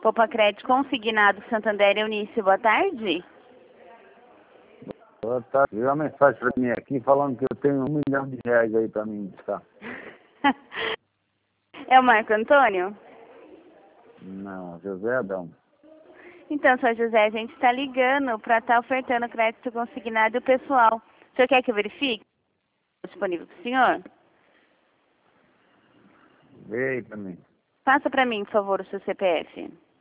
Poupa Crédito Consignado Santander Eunício, boa tarde. Boa tarde. Veio uma mensagem para mim aqui falando que eu tenho R$ 1 milhão aí para mim buscar. É o Marco Antônio? Não, José Adão. Então, Sr. José, a gente está ligando para estar ofertando crédito consignado pessoal. O senhor quer que eu verifique? Disponível para o senhor? Veio para mim. Passa para mim, por favor, o seu CPF.